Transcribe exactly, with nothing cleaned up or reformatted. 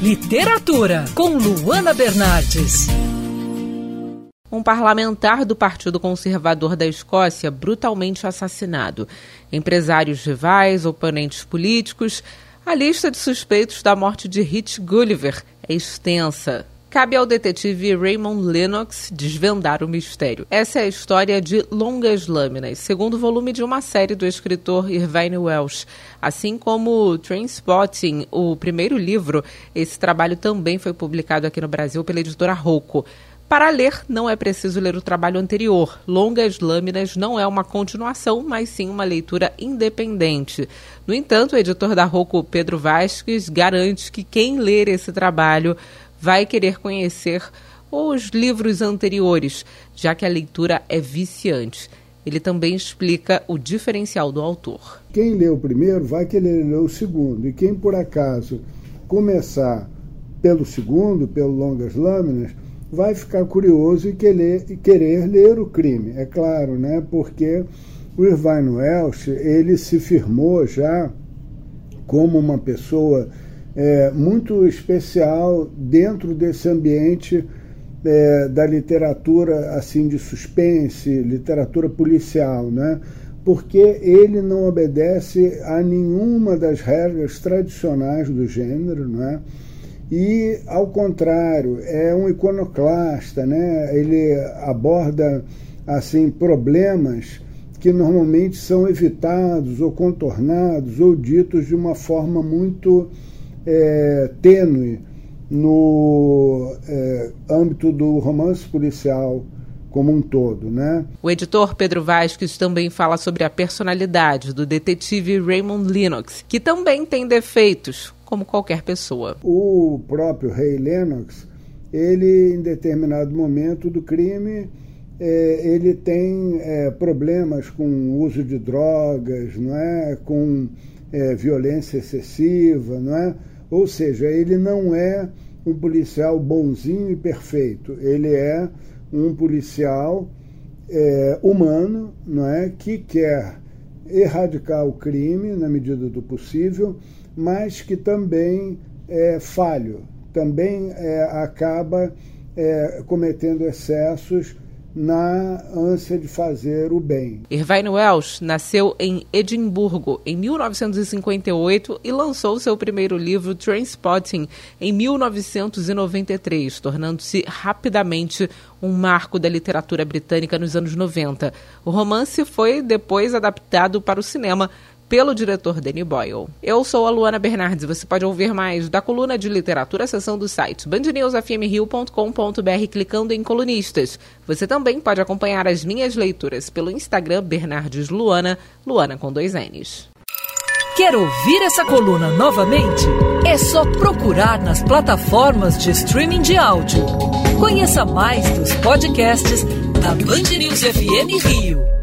Literatura, com Luana Bernardes. Um parlamentar do Partido Conservador da Escócia brutalmente assassinado. Empresários rivais, oponentes políticos. A lista de suspeitos da morte de Rhys Gulliver é extensa. Cabe ao detetive Raymond Lennox desvendar o mistério. Essa é a história de Longas Lâminas, segundo volume de uma série do escritor Irvine Welsh. Assim como Trainspotting, o primeiro livro, esse trabalho também foi publicado aqui no Brasil pela editora Rocco. Para ler, não é preciso ler o trabalho anterior. Longas Lâminas não é uma continuação, mas sim uma leitura independente. No entanto, o editor da Rocco, Pedro Vasques, garante que quem ler esse trabalho vai querer conhecer os livros anteriores, já que a leitura é viciante. Ele também explica o diferencial do autor. Quem lê o primeiro vai querer ler o segundo, e quem por acaso começar pelo segundo, pelo Longas Lâminas, vai ficar curioso e querer, e querer ler o crime, é claro, né? Porque o Irvine Welsh, ele se firmou já como uma pessoa é, muito especial dentro desse ambiente é, da literatura assim, de suspense, literatura policial, né? Porque ele não obedece a nenhuma das regras tradicionais do gênero, né? E, ao contrário, é um iconoclasta, né? Ele aborda assim, problemas que normalmente são evitados ou contornados ou ditos de uma forma muito é, tênue no é, âmbito do romance policial como um todo, né? O editor Pedro Vasques também fala sobre a personalidade do detetive Raymond Lennox, que também tem defeitos, como qualquer pessoa. O próprio Ray Lennox, ele, em determinado momento do crime, é, ele tem é, problemas com o uso de drogas, não é? Com é, violência excessiva, não é? Ou seja, ele não é um policial bonzinho e perfeito, ele é um policial é, humano, não é? Que quer erradicar o crime na medida do possível, mas que também é falho, também é, acaba é, cometendo excessos na ânsia de fazer o bem. Irvine Welsh nasceu em Edimburgo em mil novecentos e cinquenta e oito e lançou seu primeiro livro, Trainspotting, em mil novecentos e noventa e três, tornando-se rapidamente um marco da literatura britânica nos anos noventa. O romance foi depois adaptado para o cinema pelo diretor Danny Boyle. Eu sou a Luana Bernardes. Você pode ouvir mais da coluna de literatura, seção do site band news f m rio ponto com ponto b r, clicando em colunistas. Você também pode acompanhar as minhas leituras pelo Instagram Bernardes Luana, Luana com dois N's. Quer ouvir essa coluna novamente? É só procurar nas plataformas de streaming de áudio. Conheça mais dos podcasts da Band News F M Rio.